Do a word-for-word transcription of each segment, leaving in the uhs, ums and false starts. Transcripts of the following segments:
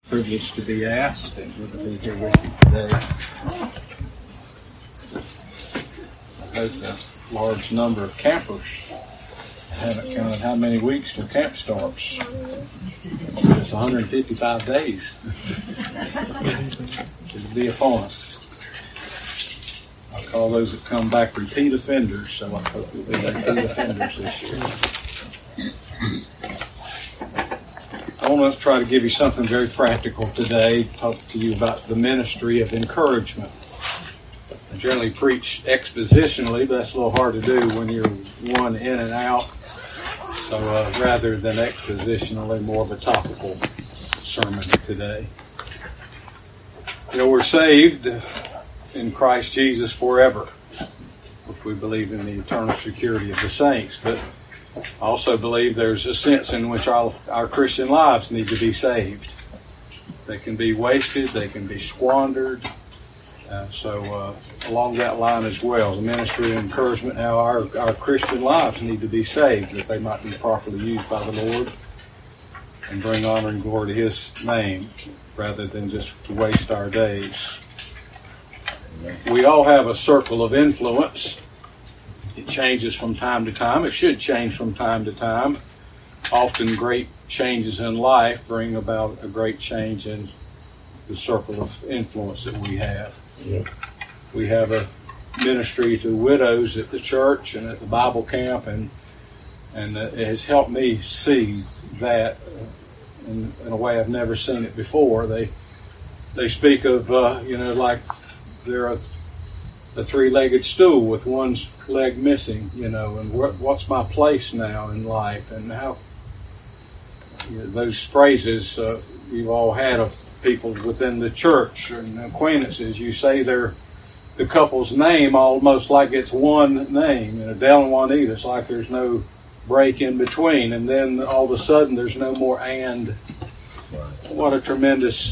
Privileged to be asked and good to be here with you today. I hope a large number of campers. I haven't counted how many weeks till camp starts. It's one hundred fifty-five days to be upon us. I call those that come back repeat offenders, so I hope we'll be repeat offenders this year. I want to try to give you something very practical today, talk to you about the ministry of encouragement. I generally preach expositionally, but that's a little hard to do when you're one in and out. So uh, rather than expositionally, more of a topical sermon today. You know, we're saved in Christ Jesus forever, if we believe in the eternal security of the saints. But I also believe there's a sense in which our, our Christian lives need to be saved. They can be wasted, they can be squandered. Uh, so uh, along that line as well, the ministry of encouragement, how our, our Christian lives need to be saved, that they might be properly used by the Lord and bring honor and glory to His name, rather than just to waste our days. We all have a circle of influence. It changes from time to time. It should change from time to time. Often great changes in life bring about a great change in the circle of influence that we have. Yeah. We have a ministry to widows at the church and at the Bible camp, and and uh, it has helped me see that in, in a way I've never seen it before. They they speak of, uh, you know, like they're a a three-legged stool with one leg missing, you know, and wh- what's my place now in life, and how, you know, those phrases uh, you've all had of people within the church and acquaintances. You say they're the couple's name almost like it's one name, you know, Dale and Juanita. It's like there's no break in between, and then all of a sudden there's no more and. What a tremendous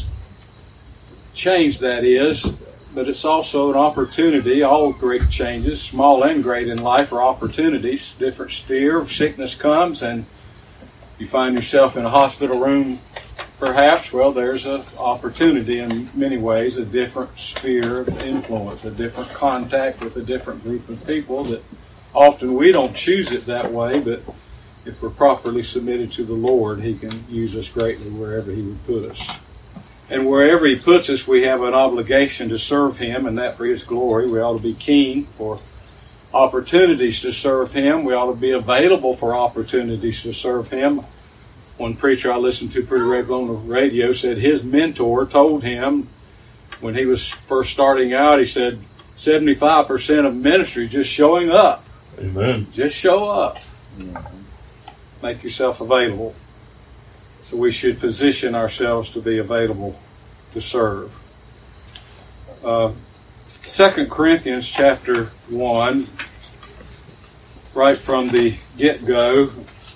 change that is. But it's also an opportunity. All great changes, small and great in life, are opportunities. Different sphere of sickness comes and you find yourself in a hospital room, perhaps. Well, there's an opportunity in many ways, a different sphere of influence, a different contact with a different group of people that often we don't choose it that way, but if we're properly submitted to the Lord, He can use us greatly wherever He would put us. And wherever He puts us, we have an obligation to serve Him, and that for His glory. We ought to be keen for opportunities to serve Him. We ought to be available for opportunities to serve Him. One preacher I listened to pretty regularly on the radio said his mentor told him when he was first starting out, he said, seventy-five percent of ministry just showing up. Amen. Just show up. Make yourself available. So we should position ourselves to be available to serve. Uh, Second Corinthians chapter one, right from the get-go,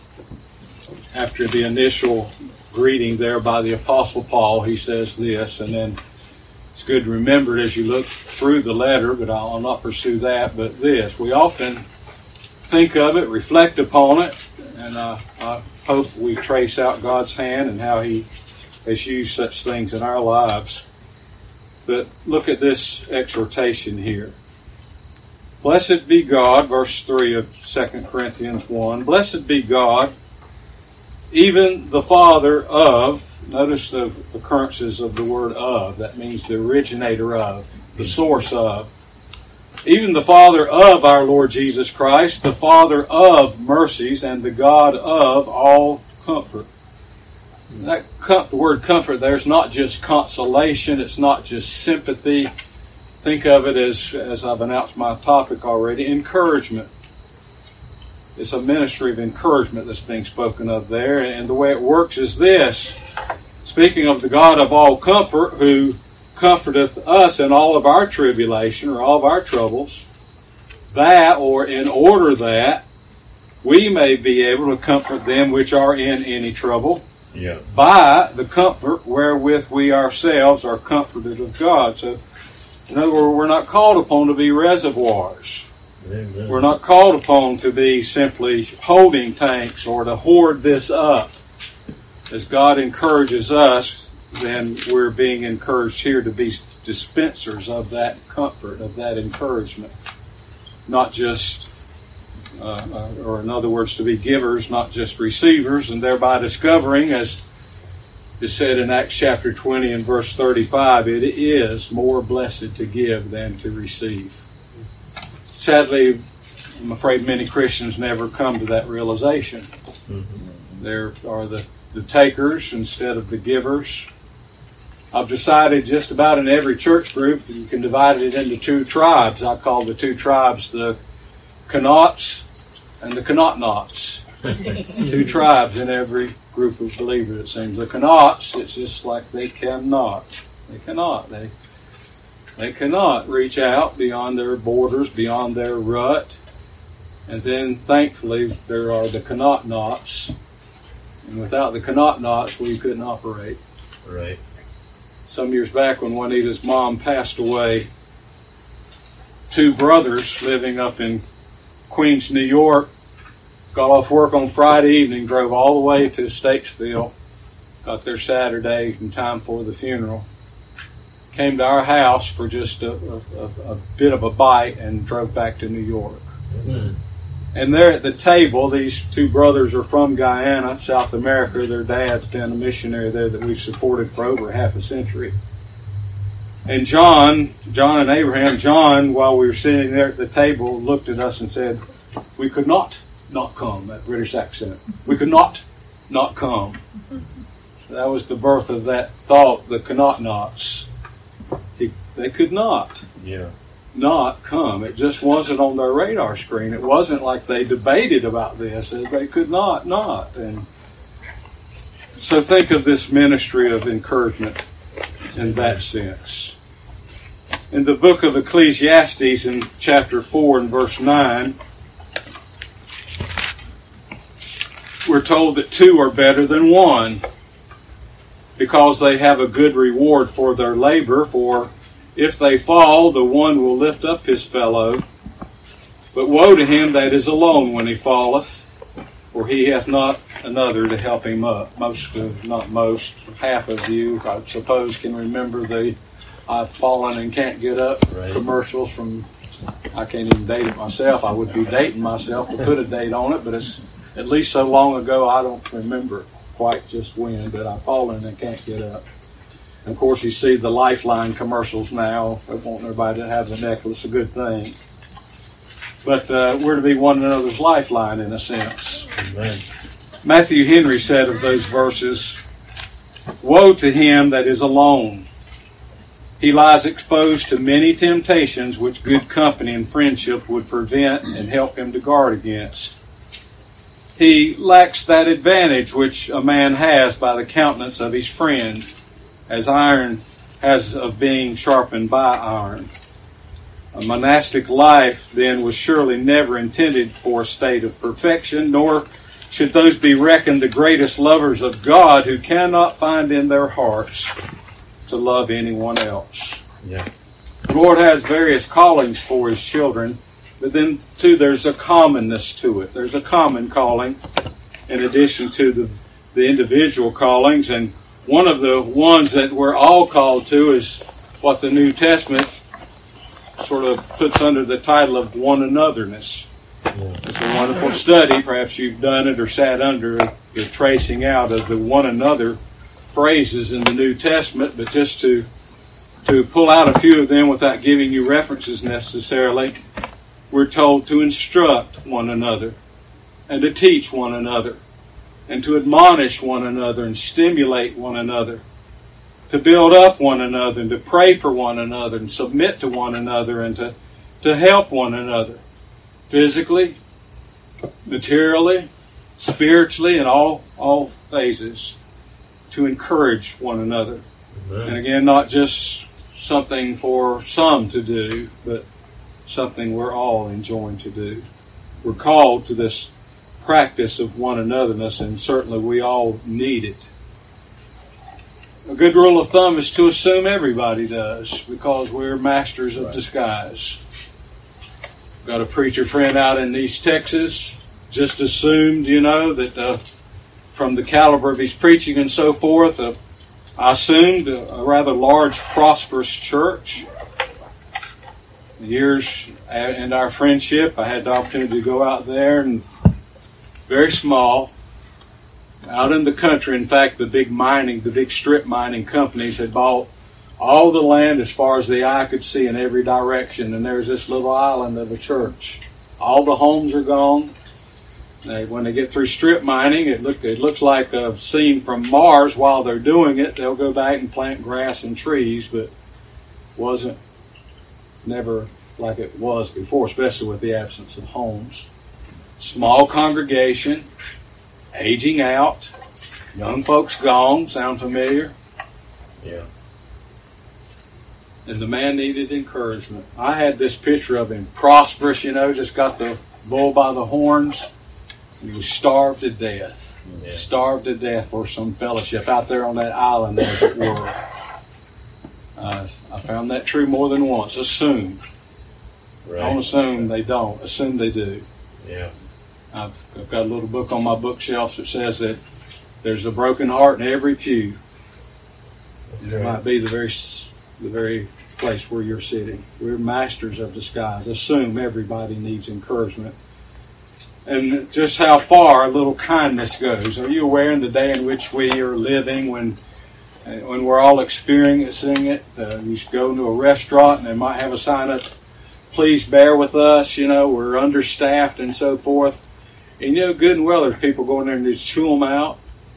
after the initial greeting there by the Apostle Paul, he says this, and then it's good to remember it as you look through the letter, but I'll not pursue that, but this. We often think of it, reflect upon it, and uh, I hope we trace out God's hand and how He has used such things in our lives. But look at this exhortation here. Blessed be God, verse three of Second Corinthians one. Blessed be God, even the Father of, notice the occurrences of the word of. That means the originator of, the source of. Even the Father of our Lord Jesus Christ, the Father of mercies, and the God of all comfort. That the word comfort there is not just consolation, it's not just sympathy. Think of it as, as I've announced my topic already, encouragement. It's a ministry of encouragement that's being spoken of there, and the way it works is this. Speaking of the God of all comfort, who comforteth us in all of our tribulation or all of our troubles, that, or in order that, we may be able to comfort them which are in any trouble, yeah, by the comfort wherewith we ourselves are comforted of God. So, in other words, we're not called upon to be reservoirs. Amen. We're not called upon to be simply holding tanks or to hoard this up. As God encourages us, then we're being encouraged here to be dispensers of that comfort, of that encouragement. Not just, uh, uh, or in other words, to be givers, not just receivers, and thereby discovering, as is said in Acts chapter twenty and verse thirty-five, it is more blessed to give than to receive. Sadly, I'm afraid many Christians never come to that realization. Mm-hmm. There are the, the takers instead of the givers. I've decided just about in every church group that you can divide it into two tribes. I call the two tribes the Knots and the Knot-Knots. Two tribes in every group of believers, it seems. The Knots, it's just like they cannot. They cannot. They, they cannot reach out beyond their borders, beyond their rut. And then, thankfully, there are the Knot-Knots. And without the Knot-Knots, we couldn't operate. Right. Some years back when Juanita's mom passed away, two brothers living up in Queens, New York, got off work on Friday evening, drove all the way to Statesville, got there Saturday in time for the funeral, came to our house for just a, a, a bit of a bite and drove back to New York. Mm-hmm. And there at the table, these two brothers are from Guyana, South America. Their dad's been a missionary there that we've supported for over half a century. And John, John and Abraham, John, while we were sitting there at the table, looked at us and said, "We could not not come," that British accent. "We could not not come." So that was the birth of that thought, the Knot-Knots. They could not. Yeah. Not come. It just wasn't on their radar screen. It wasn't like they debated about this. They could not, not. And so think of this ministry of encouragement in that sense. In the book of Ecclesiastes in chapter four and verse nine, we're told that two are better than one because they have a good reward for their labor. For if they fall, the one will lift up his fellow. But woe to him that is alone when he falleth, for he hath not another to help him up. Most of, not most, half of you, I suppose, can remember the "I've fallen and can't get up" right. commercials from, I can't even date it myself. I would be dating myself to put a date on it, but it's at least so long ago I don't remember quite just when, but I've fallen and can't get up. And of course, you see the Lifeline commercials now. They want everybody to have the necklace, a good thing. But uh, we're to be one another's lifeline in a sense. Amen. Matthew Henry said of those verses, "Woe to him that is alone. He lies exposed to many temptations which good company and friendship would prevent and help him to guard against. He lacks that advantage which a man has by the countenance of his friend, as iron has of being sharpened by iron. A monastic life, then, was surely never intended for a state of perfection, nor should those be reckoned the greatest lovers of God who cannot find in their hearts to love anyone else." Yeah. The Lord has various callings for His children, but then, too, there's a commonness to it. There's a common calling in addition to the, the individual callings, and one of the ones that we're all called to is what the New Testament sort of puts under the title of one anotherness. Yeah. It's a wonderful study. Perhaps you've done it or sat under the tracing out of the one another phrases in the New Testament, but just to to pull out a few of them without giving you references necessarily, we're told to instruct one another and to teach one another, and to admonish one another and stimulate one another, to build up one another and to pray for one another and submit to one another and to, to help one another physically, materially, spiritually, in all, all phases, to encourage one another. Amen. And again, not just something for some to do, but something we're all enjoined to do. We're called to this practice of one anotherness, and certainly we all need it. A good rule of thumb is to assume everybody does, because we're masters of right. disguise. Got a preacher friend out in East Texas, just assumed, you know, that uh, from the caliber of his preaching and so forth, uh, I assumed a, a rather large, prosperous church. Years into our friendship, I had the opportunity to go out there, and very small, out in the country. In fact, the big mining, the big strip mining companies had bought all the land as far as the eye could see in every direction, and there's this little island of a church. All the homes are gone. They, when they get through strip mining, it, look, it looks like a scene from Mars. While they're doing it, they'll go back and plant grass and trees, but wasn't never like it was before, especially with the absence of homes. Small congregation, aging out, young folks gone. Sound familiar? Yeah. And the man needed encouragement. I had this picture of him, prosperous, you know, just got the bull by the horns, and he was starved to death. Yeah. Starved to death for some fellowship out there on that island, as it were. Uh, I found that true more than once. Assume. Right. Don't assume they don't. Assume they do. Yeah. I've, I've got a little book on my bookshelf that says that there's a broken heart in every pew. And it might be the very, the very place where you're sitting. We're masters of disguise. Assume everybody needs encouragement. And just how far a little kindness goes. Are you aware in the day in which we are living, when when we're all experiencing it, uh, you go into a restaurant and they might have a sign up, please bear with us, you know, we're understaffed and so forth. And you know good and well there's people going there and just chew them out.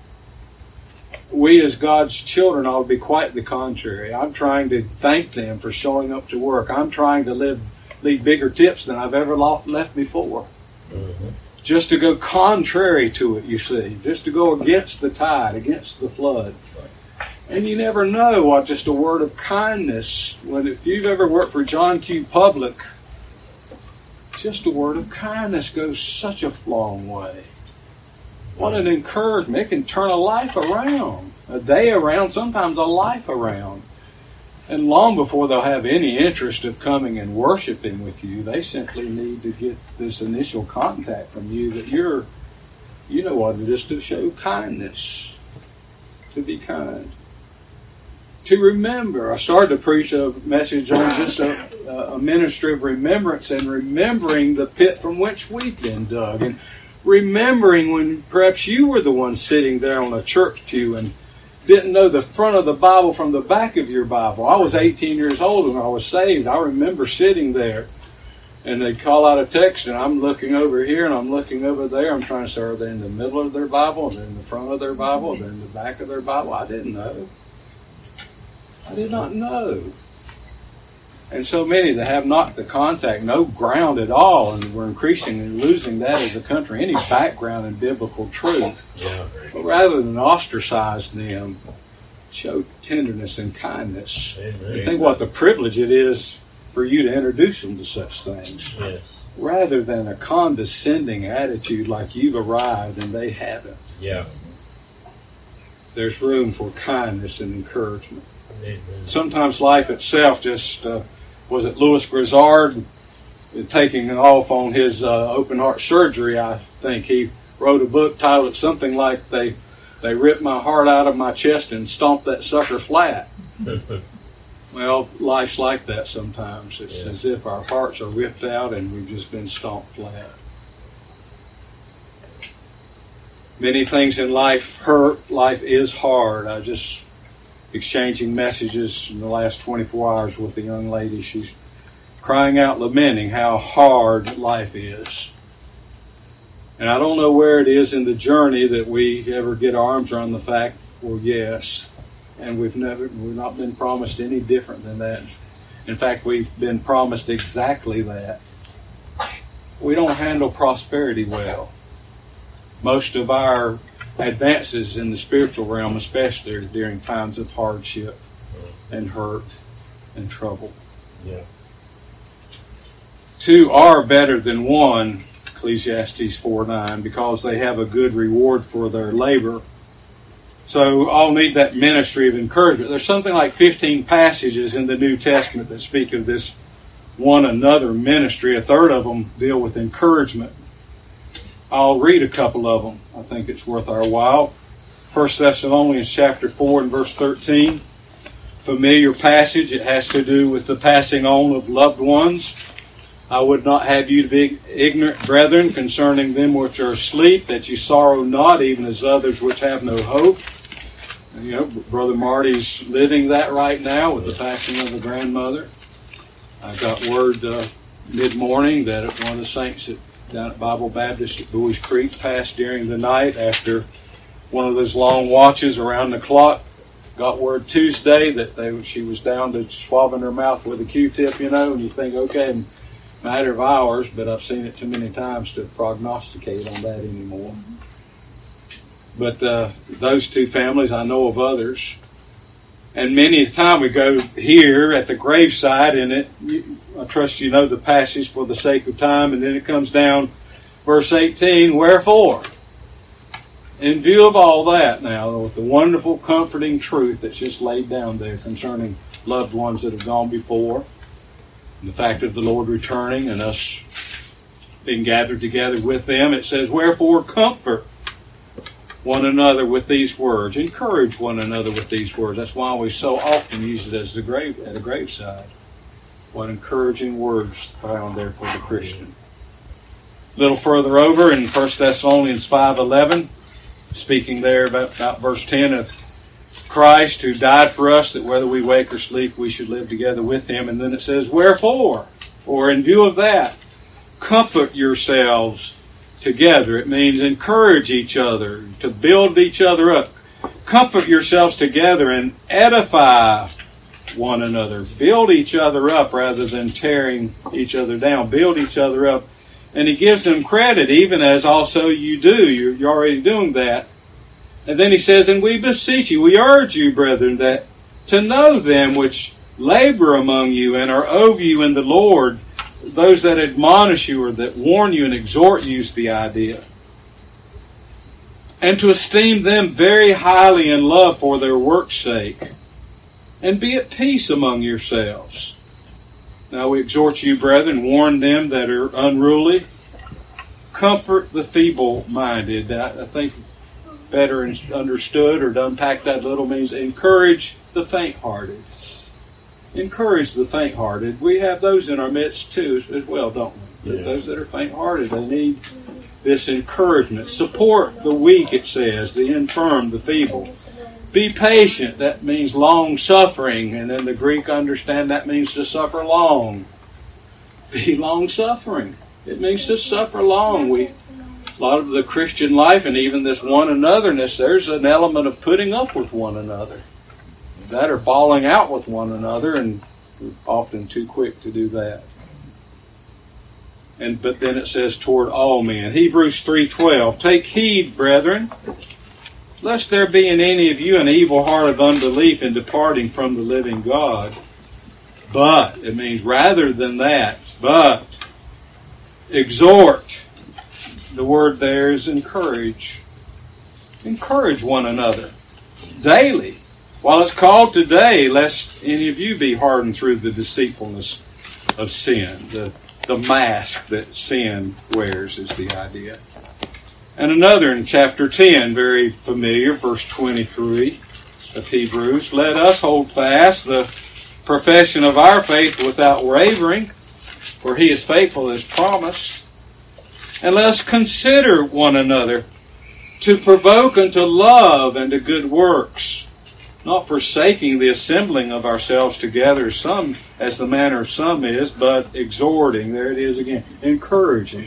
We as God's children ought to be quite the contrary. I'm trying to thank them for showing up to work. I'm trying to live leave bigger tips than I've ever left before. Mm-hmm. Just to go contrary to it, you see. Just to go against the tide, against the flood. And you never know what just a word of kindness, when if you've ever worked for John Q. Public, just a word of kindness goes such a long way. What an encouragement. It can turn a life around, a day around, sometimes a life around. And long before they'll have any interest of coming and worshiping with you, they simply need to get this initial contact from you that you're, you know what it is to show kindness, to be kind. To remember. I started to preach a message on just a, a ministry of remembrance and remembering the pit from which we've been dug. And remembering when perhaps you were the one sitting there on a church pew and didn't know the front of the Bible from the back of your Bible. I was eighteen years old when I was saved. I remember sitting there and they'd call out a text and I'm looking over here and I'm looking over there. I'm trying to say, are they in the middle of their Bible? Are they in the front of their Bible? Are they in the back of their Bible? I didn't know. I did not know. And so many that have not the contact, no ground at all, and we're increasingly losing that as a country, any background in biblical truth. Yeah. But rather than ostracize them, show tenderness and kindness. Amen. And think what the privilege it is for you to introduce them to such things. Yes. Rather than a condescending attitude like you've arrived and they haven't. Yeah. There's room for kindness and encouragement. Amen. Sometimes life itself just, uh, was it Louis Grizzard taking off on his uh, open heart surgery, I think. He wrote a book titled something like, They they ripped my heart out of my chest and stomped that sucker flat. Well, life's like that sometimes. It's yeah. as if our hearts are ripped out and we've just been stomped flat. Many things in life hurt. Life is hard. I just exchanging messages in the last twenty-four hours with a young lady. She's crying out, lamenting how hard life is. And I don't know where it is in the journey that we ever get our arms around the fact, well, yes, and we've never, we've not been promised any different than that. In fact, we've been promised exactly that. We don't handle prosperity well. Most of our advances in the spiritual realm, especially, are during times of hardship and hurt and trouble. Yeah. Two are better than one, Ecclesiastes four nine, because they have a good reward for their labor. So all need that ministry of encouragement. There's something like fifteen passages in the New Testament that speak of this one another ministry. A third of them deal with encouragement. I'll read a couple of them. I think it's worth our while. First Thessalonians chapter four and verse thirteen. Familiar passage. It has to do with the passing on of loved ones. I would not have you to be ignorant, brethren, concerning them which are asleep, that you sorrow not, even as others which have no hope. And, you know, Brother Marty's living that right now with the passing of the grandmother. I got word uh, mid-morning that one of the saints at, down at Bible Baptist at Bowie's Creek passed during the night after one of those long watches around the clock. Got word Tuesday that they she was down to swabbing her mouth with a Q-tip, you know, and you think, okay, matter of hours, but I've seen it too many times to prognosticate on that anymore. But uh, those two families, I know of others. And many a time we go here at the graveside, and it, I trust you know the passage for the sake of time, and then it comes down, verse eighteen, wherefore? In view of all that now, with the wonderful, comforting truth that's just laid down there concerning loved ones that have gone before, and the fact of the Lord returning and us being gathered together with them, it says, wherefore comfort one another with these words. Encourage one another with these words. That's why we so often use it as the grave at a graveside. What encouraging words found there for the Christian. A little further over in First Thessalonians five eleven, speaking there about, about verse ten of Christ who died for us, that whether we wake or sleep, we should live together with Him. And then it says, wherefore? Or in view of that, comfort yourselves together. It means encourage each other, to build each other up. Comfort yourselves together and edify one another. Build each other up rather than tearing each other down. Build each other up. And he gives them credit, even as also you do. You're, you're already doing that. And then he says, and we beseech you, we urge you, brethren, that to know them which labor among you and are over you in the Lord, those that admonish you or that warn you and exhort you is the idea. And to esteem them very highly in love for their work's sake. And be at peace among yourselves. Now we exhort you, brethren, warn them that are unruly. Comfort the feeble-minded. I, I think better understood or to unpack that little means encourage the faint-hearted. Encourage the faint-hearted. We have those in our midst too as well, don't we? Yeah. Those that are faint-hearted, they need this encouragement. Support the weak, it says, the infirm, the feeble. Be patient. That means long-suffering. And in the Greek, understand that means to suffer long. Be long-suffering. It means to suffer long. We, a lot of the Christian life and even this one anotherness, there's an element of putting up with one another. That or falling out with one another, and we're often too quick to do that. And but then it says toward all men. Hebrews three twelve. Take heed, brethren, lest there be in any of you an evil heart of unbelief in departing from the living God. But, it means rather than that, but exhort. The word there is encourage. Encourage one another daily. While it's called today, lest any of you be hardened through the deceitfulness of sin. The, the mask that sin wears is the idea. And another in chapter ten, very familiar, verse twenty-three of Hebrews. Let us hold fast the profession of our faith without wavering, for He is faithful as promised. And let us consider one another to provoke unto love and to good works, not forsaking the assembling of ourselves together, some as the manner of some is, but exhorting. There it is again, encouraging.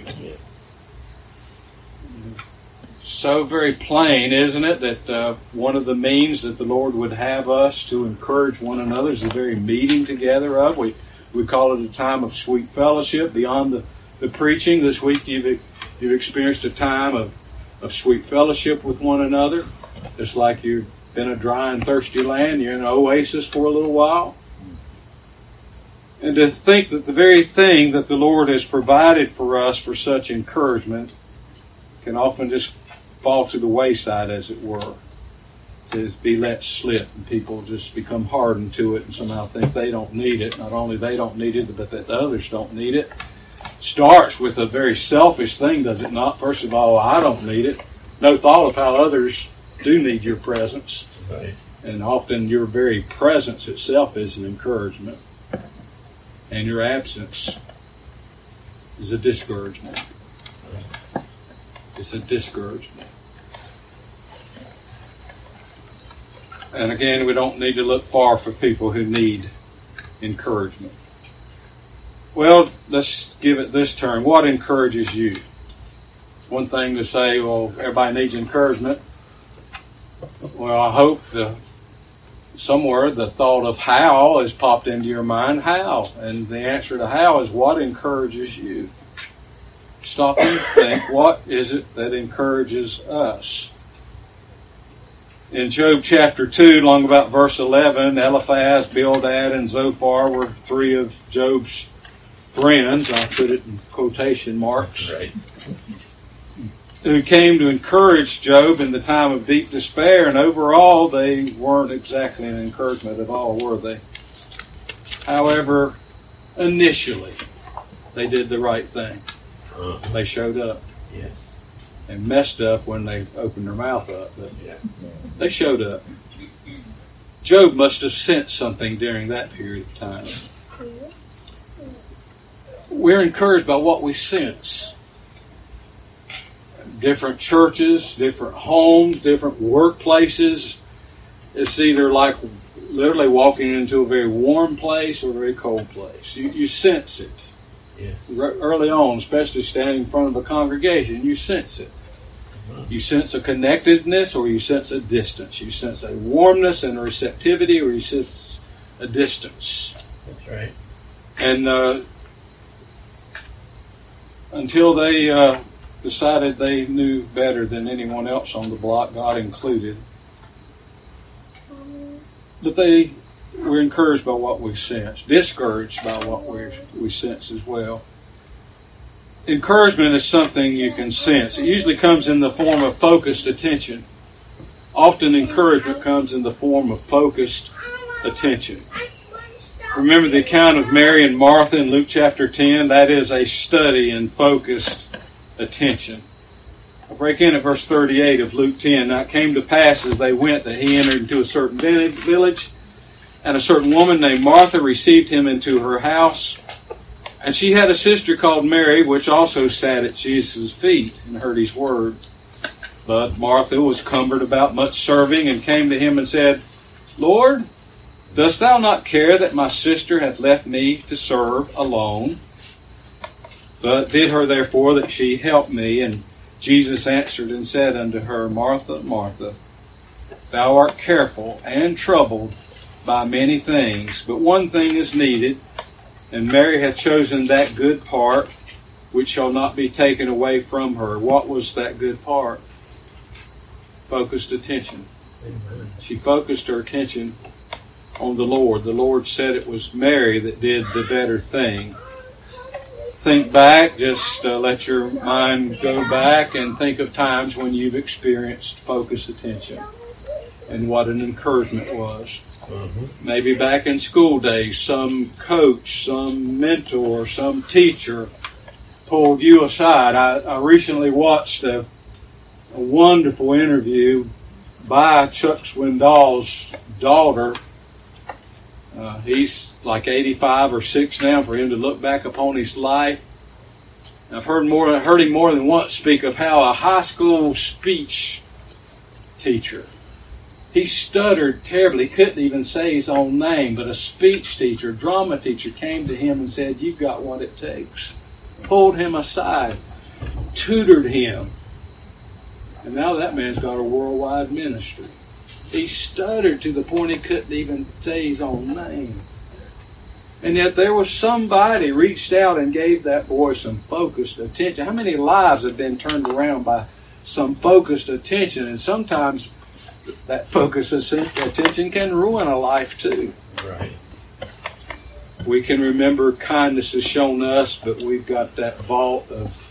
So very plain, isn't it, that uh, one of the means that the Lord would have us to encourage one another is the very meeting together of. We we call it a time of sweet fellowship. Beyond the, the preaching, this week you've you've experienced a time of, of sweet fellowship with one another. It's like you've been a dry and thirsty land. You're in an oasis for a little while. And to think that the very thing that the Lord has provided for us for such encouragement can often just fall to the wayside, as it were, to be let slip, and people just become hardened to it and somehow think they don't need it. Not only they don't need it, but that the others don't need it. Starts with a very selfish thing, does it not? First of all, I don't need it. No thought of how others do need your presence. Right. And often your very presence itself is an encouragement. And your absence is a discouragement. It's a discouragement. And again, we don't need to look far for people who need encouragement. Well, let's give it this term. What encourages you? One thing to say, well, everybody needs encouragement. Well, I hope the somewhere the thought of how has popped into your mind. How? And the answer to how is what encourages you. Stop and think, what is it that encourages us? In Job chapter two, along about verse eleven, Eliphaz, Bildad, and Zophar were three of Job's friends. I'll put it in quotation marks. Right. Who came to encourage Job in the time of deep despair, and overall they weren't exactly an encouragement at all, were they? However, initially they did the right thing. Uh, They showed up. yes. They messed up when they opened their mouth up, but Yeah. they showed up. Job must have sensed something during that period of time. We're encouraged by what we sense. Different churches, different homes, different workplaces. It's either like literally walking into a very warm place or a very cold place. You, you sense it. Yes. Early on, especially standing in front of a congregation, you sense it. You sense a connectedness or you sense a distance. You sense a warmness and a receptivity or you sense a distance. That's right. And uh, until they uh, decided they knew better than anyone else on the block, God included, that they were encouraged by what we sense, discouraged by what we we sense as well. Encouragement is something you can sense. It usually comes in the form of focused attention. Often encouragement comes in the form of focused attention. Remember the account of Mary and Martha in Luke chapter ten? That is a study in focused attention. I'll break in at verse thirty-eight of Luke ten. Now it came to pass as they went that he entered into a certain village, and a certain woman named Martha received him into her house. And she had a sister called Mary, which also sat at Jesus' feet and heard his word. But Martha was cumbered about much serving, and came to him and said, Lord, dost thou not care that my sister hath left me to serve alone? But bid her therefore that she help me. And Jesus answered and said unto her, Martha, Martha, thou art careful and troubled by many things, but one thing is needed, and Mary hath chosen that good part, which shall not be taken away from her. What was that good part? Focused attention. Amen. She focused her attention on the Lord. The Lord said it was Mary that did the better thing. Think back, just uh, let your mind go back and think of times when you've experienced focused attention and what an encouragement was. Mm-hmm. Maybe back in school days, some coach, some mentor, some teacher pulled you aside. I, I recently watched a, a wonderful interview by Chuck Swindoll's daughter. Uh, he's like eighty-five or six now. For him to look back upon his life, I've heard more, heard him more than once speak of how a high school speech teacher, he stuttered terribly. He couldn't even say his own name. But a speech teacher, drama teacher, came to him and said, "You've got what it takes." Pulled him aside, tutored him, and now that man's got a worldwide ministry. He stuttered to the point he couldn't even say his own name. And yet there was somebody reached out and gave that boy some focused attention. How many lives have been turned around by some focused attention? And sometimes that focused attention can ruin a life too. Right. We can remember kindness is shown us, but we've got that vault of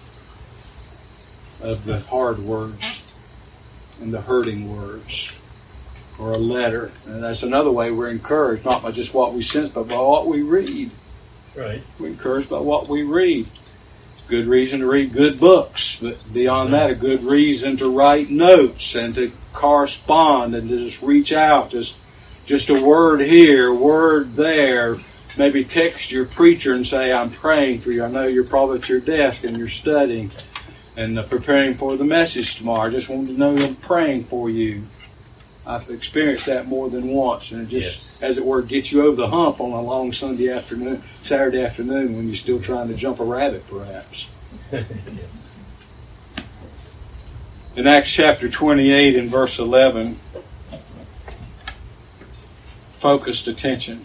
of the hard words and the hurting words. Or a letter. And that's another way we're encouraged, not by just what we sense, but by what we read. Right. We're encouraged by what we read. good reason to read good books, but beyond that, a good reason to write notes and to correspond and to just reach out, just just a word here, a word there. Maybe text your preacher and say, I'm praying for you. I know you're probably at your desk and you're studying and uh, preparing for the message tomorrow. I just wanted to know I'm praying for you. I've experienced that more than once, and it just, yes. as it were, gets you over the hump on a long Sunday afternoon, Saturday afternoon, when you're still trying to jump a rabbit, perhaps. Yes. In Acts chapter twenty-eight and verse eleven, focused attention.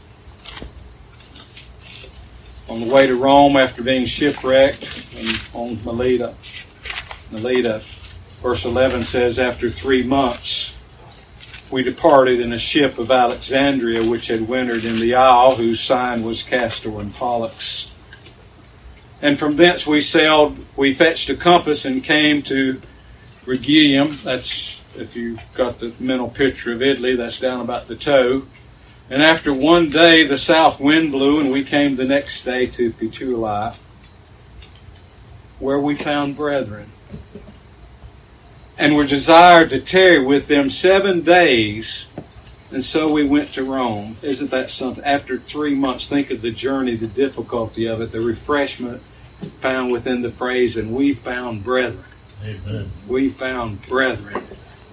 On the way to Rome after being shipwrecked on Melita, Melita, verse eleven says, after three months, we departed in a ship of Alexandria, which had wintered in the isle, whose sign was Castor and Pollux. And from thence we sailed, we fetched a compass and came to Rhegium. That's, if you've got the mental picture of Italy, that's down about the toe. And after one day the south wind blew, and we came the next day to Puteoli, where we found brethren, and were desired to tarry with them seven days, and so we went to Rome. Isn't that something? After three months, think of the journey, the difficulty of it, the refreshment found within the phrase, and we found brethren. Amen. We found brethren.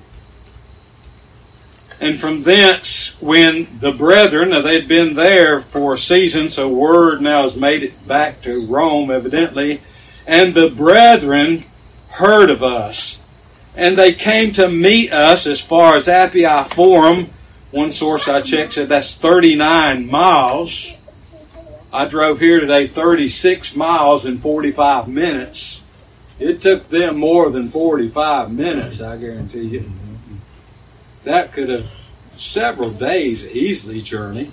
And from thence, when the brethren, now they'd been there for a season, so word now has made it back to Rome, evidently, and the brethren heard of us. And they came to meet us as far as Appii Forum. One source I checked said that's thirty-nine miles. I drove here today thirty-six miles in forty-five minutes. It took them more than forty-five minutes, I guarantee you. That could have several days easily journey.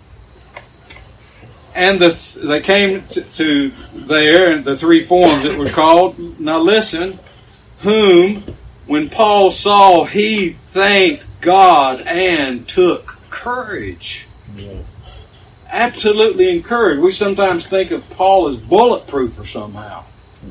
And the, they came to, to there, the three forms it was called. Now listen, whom, when Paul saw, he thanked God and took courage. Yeah. Absolutely encouraged. We sometimes think of Paul as bulletproof or somehow.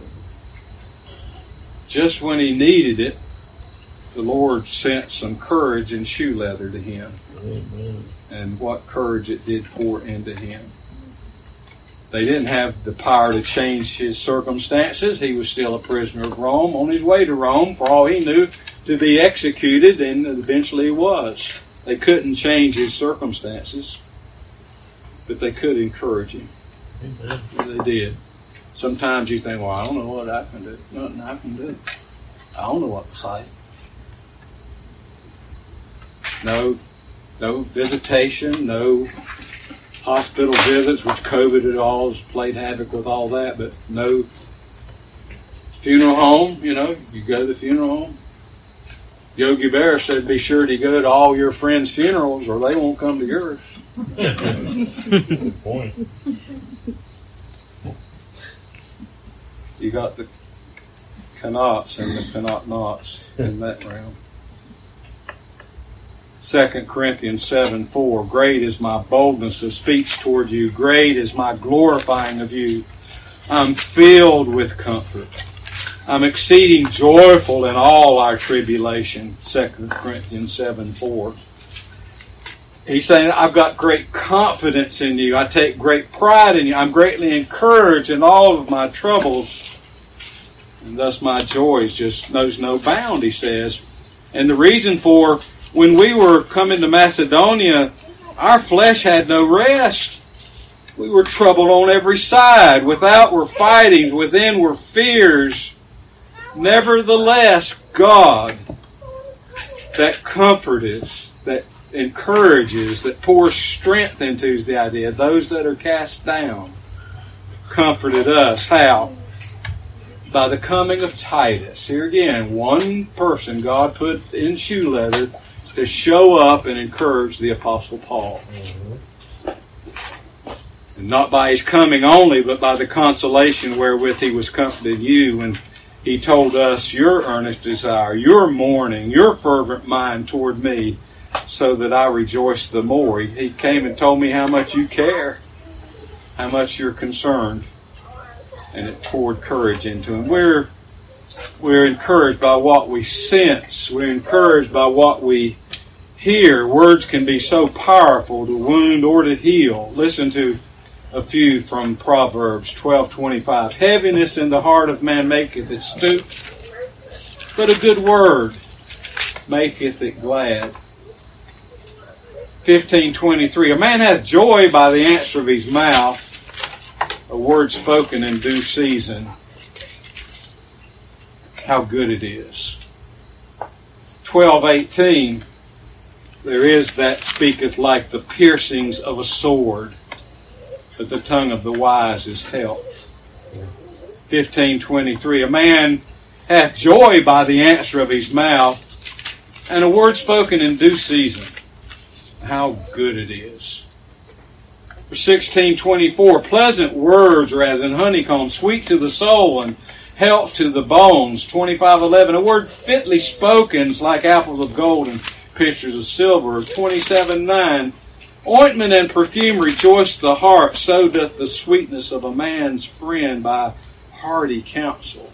Just when he needed it, the Lord sent some courage and shoe leather to him. Amen. And what courage it did pour into him. They didn't have the power to change his circumstances. He was still a prisoner of Rome, on his way to Rome, for all he knew, to be executed, and eventually he was. They couldn't change his circumstances, but they could encourage him. Amen. They did. Sometimes you think, well, I don't know what I can do. Nothing I can do. I don't know what to say. No, no visitation, no hospital visits, which COVID had all played havoc with all that, but no funeral home, you know, you go to the funeral home. Yogi Berra said, be sure to go to all your friends' funerals or they won't come to yours. Good point. You got the Cannots and the Cannot-nots in that realm. Second Corinthians seven four, great is my boldness of speech toward you. Great is my glorifying of you. I'm filled with comfort. I'm exceeding joyful in all our tribulation. Second Corinthians seven four. He's saying, I've got great confidence in you. I take great pride in you. I'm greatly encouraged in all of my troubles. And thus my joy just knows no bound, he says. And the reason for when we were coming to Macedonia, our flesh had no rest. We were troubled on every side. Without were fightings, within were fears. Nevertheless, God, that comforteth, that encourages, that pours strength into is the idea. Those that are cast down, comforted us. How? By the coming of Titus. Here again, one person God put in shoe leather to show up and encourage the Apostle Paul. Mm-hmm. And not by his coming only, but by the consolation wherewith he was comforted you. And he told us your earnest desire, your mourning, your fervent mind toward me, so that I rejoice the more. He, he came and told me how much you care, how much you're concerned. and it poured courage into him. We're, we're encouraged by what we sense. We're encouraged by what we hear. Words can be so powerful to wound or to heal. Listen to a few from Proverbs twelve twenty-five. Heaviness in the heart of man maketh it stoop, but a good word maketh it glad. fifteen twenty-three. A man hath joy by the answer of his mouth, a word spoken in due season. How good it is. twelve eighteen. There is that speaketh like the piercings of a sword, but the tongue of the wise is health. fifteen twenty-three. A man hath joy by the answer of his mouth, and a word spoken in due season. How good it is. For sixteen twenty-four. Pleasant words are as in honeycomb, sweet to the soul and health to the bones. twenty-five eleven. A word fitly spoken is like apples of gold and pictures of silver. twenty-seven nine. Ointment and perfume rejoice the heart, so doth the sweetness of a man's friend by hearty counsel.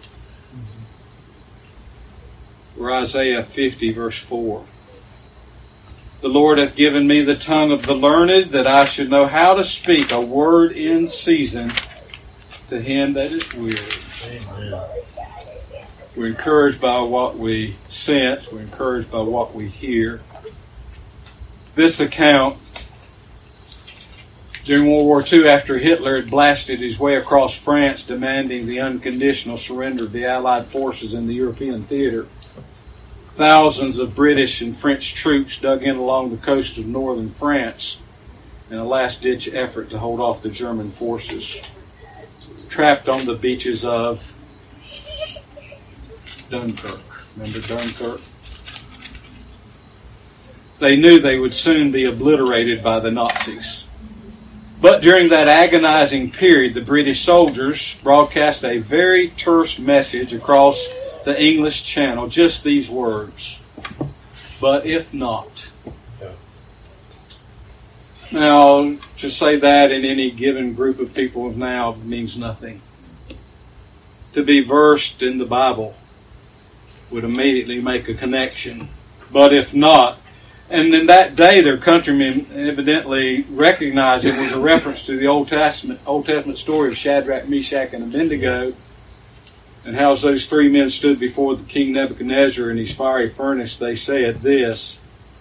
Or Isaiah fifty verse four. The Lord hath given me the tongue of the learned, that I should know how to speak a word in season to him that is weary. Amen. We're encouraged by what we sense. We're encouraged by what we hear. This account, during World War Two, after Hitler had blasted his way across France, demanding the unconditional surrender of the Allied forces in the European theater, thousands of British and French troops dug in along the coast of northern France in a last-ditch effort to hold off the German forces. Trapped on the beaches of Dunkirk. Remember Dunkirk? They knew they would soon be obliterated by the Nazis. But during that agonizing period, the British soldiers broadcast a very terse message across the English Channel, just these words: but if not. Now, to say that in any given group of people of now means nothing. To be versed in the Bible would immediately make a connection. But if not, and in that day their countrymen evidently recognized it was a reference to the Old Testament Old Testament story of Shadrach, Meshach, and Abednego, and how as those three men stood before the King Nebuchadnezzar in his fiery furnace, they said this: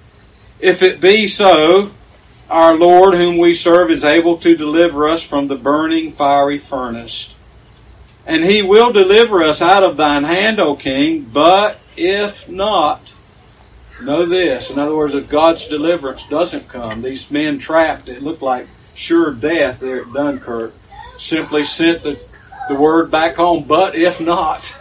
if it be so, our Lord whom we serve is able to deliver us from the burning fiery furnace, and he will deliver us out of thine hand, O King. But if not, know this. In other words, if God's deliverance doesn't come, these men trapped, it looked like sure death there at Dunkirk, simply sent the the word back home, but if not.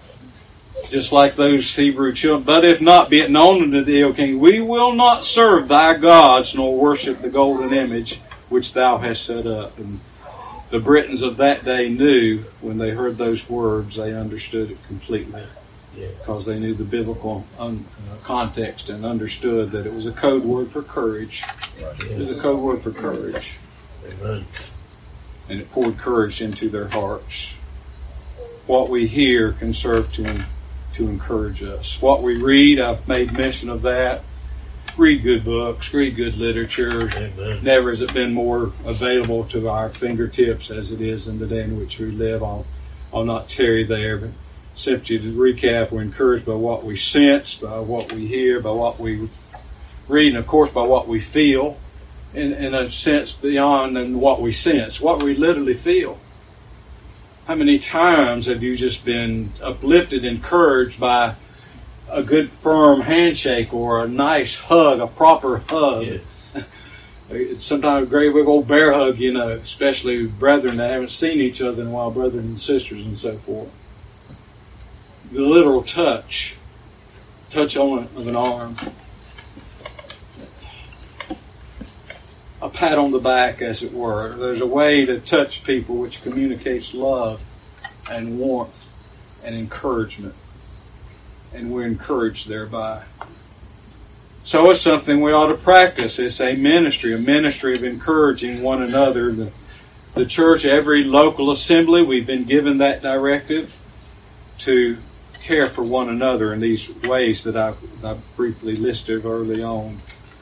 Just like those Hebrew children. But if not, be it known unto thee, O King, we will not serve thy gods, nor worship the golden image which thou hast set up. And the Britons of that day knew, when they heard those words, they understood it completely. Yeah. Because they knew the biblical un- context and understood that it was a code word for courage. Right. It was a code word for courage. Amen. And it poured courage into their hearts. What we hear can serve to, to encourage us. What we read, I've made mention of that. Read good books, read good literature. Amen. Never has it been more available to our fingertips as it is in the day in which we live. I'll, I'll not tarry there, but simply to recap, we're encouraged by what we sense, by what we hear, by what we read, and of course by what we feel. In, in a sense beyond than what we sense, what we literally feel. How many times have you just been uplifted, encouraged by a good firm handshake or a nice hug, a proper hug? Yeah. It's sometimes a great big old bear hug, you know, especially brethren that haven't seen each other in a while, brethren and sisters and so forth. The literal touch, touch on of an arm. A pat on the back, as it were. There's a way to touch people which communicates love and warmth and encouragement. And we're encouraged thereby. So it's something we ought to practice. It's a ministry, a ministry of encouraging one another. The The church, every local assembly, we've been given that directive to care for one another in these ways that I, I briefly listed early on.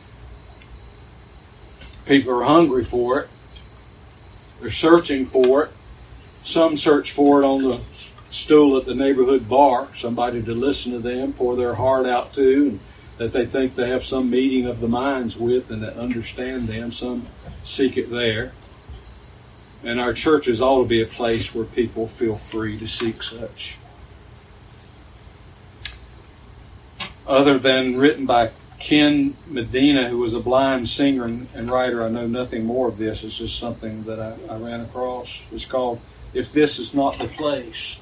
People are hungry for it. They're searching for it. Some search for it on the stool at the neighborhood bar, somebody to listen to them, pour their heart out to, and that they think they have some meeting of the minds with and that understand them. Some seek it there. And our churches ought to be a place where people feel free to seek such. Other than written by Ken Medina, who was a blind singer and writer, I know nothing more of this. It's just something that I, I ran across. It's called "If This Is Not the Place."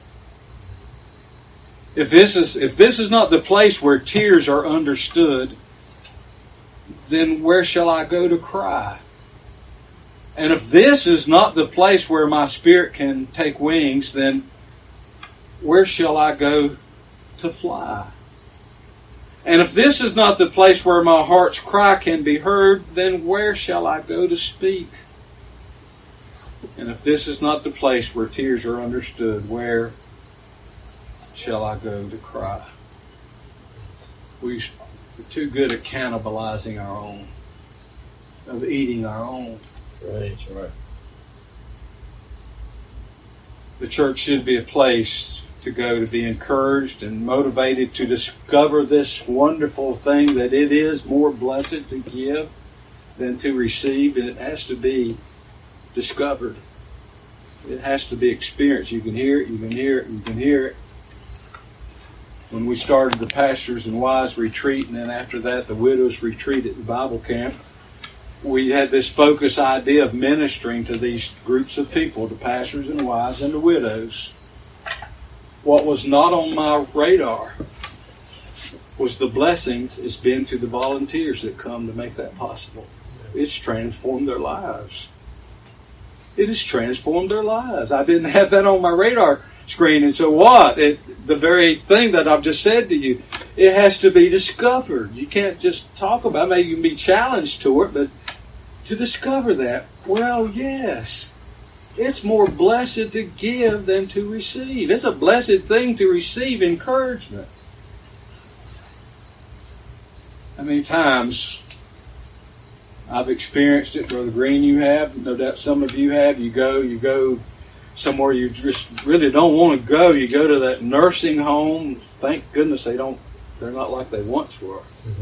If this is if this is not the place where tears are understood, then where shall I go to cry? And if this is not the place where my spirit can take wings, then where shall I go to fly? And if this is not the place where my heart's cry can be heard, then where shall I go to speak? And if this is not the place where tears are understood, where shall I go to cry? We're too good at cannibalizing our own, of eating our own. Right, that's right. The church should be a place to go to be encouraged and motivated to discover this wonderful thing that it is more blessed to give than to receive, and it has to be discovered. It has to be experienced. You can hear it, you can hear it, you can hear it. When we started the Pastors and Wives Retreat, and then after that the Widows Retreat at the Bible Camp, we had this focus idea of ministering to these groups of people, the pastors and wives and the widows. What was not on my radar was the blessings it's been to the volunteers that come to make that possible. It's transformed their lives. It has transformed their lives. I didn't have that on my radar screen, and so what? It, the very thing that I've just said to you, it has to be discovered. You can't just talk about it. Maybe you can be challenged to it, but to discover that, well, yes, it's more blessed to give than to receive. It's a blessed thing to receive encouragement. How many times I've experienced it, Brother Green, you have, no doubt some of you have. You go, you go somewhere you just really don't want to go. You go to that nursing home. Thank goodness they don't, they're not like they once were. Mm-hmm.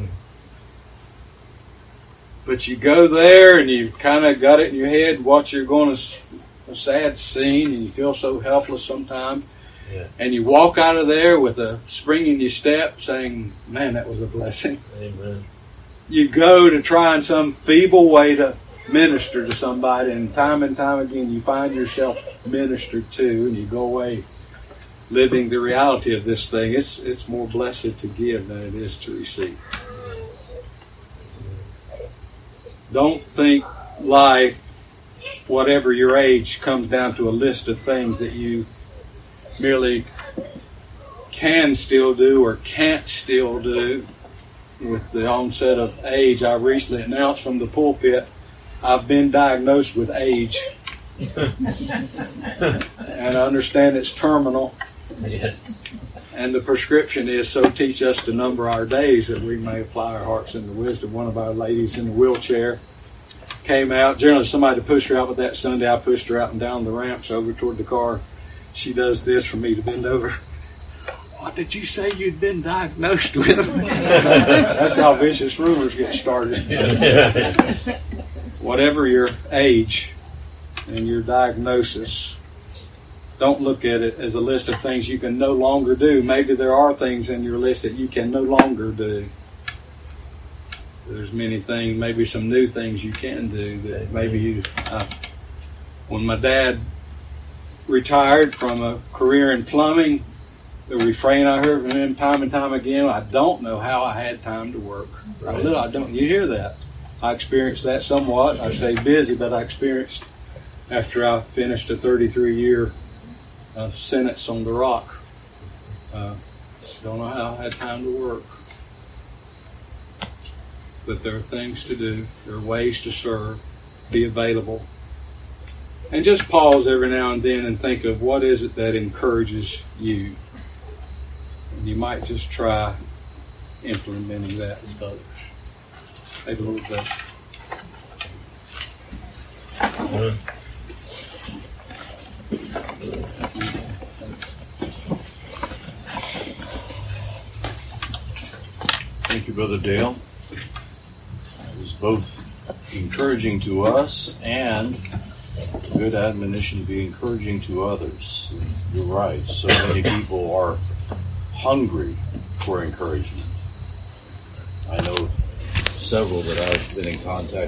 But you go there and you kind of got it in your head what you're going to, a sad scene, and you feel so helpless sometimes. Yeah. And you walk out of there with a spring in your step saying, man, that was a blessing. Amen. You go to try in some feeble way to minister to somebody, and time and time again you find yourself ministered to, and you go away living the reality of this thing. It's, it's more blessed to give than it is to receive. Don't think life, whatever your age, comes down to a list of things that you merely can still do or can't still do. With the onset of age, I recently announced from the pulpit, I've been diagnosed with age. And I understand it's terminal. Yes. And the prescription is, so teach us to number our days that we may apply our hearts into wisdom. One of our ladies in the wheelchair came out. Generally somebody pushed her out, but that Sunday I pushed her out and down the ramps over toward the car. She does this for me to bend over. What did you say you'd been diagnosed with? That's how vicious rumors get started. Whatever your age and your diagnosis, don't look at it as a list of things you can no longer do. Maybe there are things in your list that you can no longer do. There's many things, maybe some new things you can do that maybe you... Uh, when my dad retired from a career in plumbing, the refrain I heard from him time and time again, I don't know how I had time to work. Right. I, I don't. You hear that? I experienced that somewhat. I stayed busy, but I experienced after I finished a thirty-three year uh, sentence on the rock. Uh, don't know how I had time to work. But there are things to do. There are ways to serve, be available. And just pause every now and then and think of what is it that encourages you. And you might just try implementing that with others. Take a little bit. Thank you, Brother Dale. It was both encouraging to us and good admonition to be encouraging to others. You're right. So many people are hungry for encouragement. I know several that I've been in contact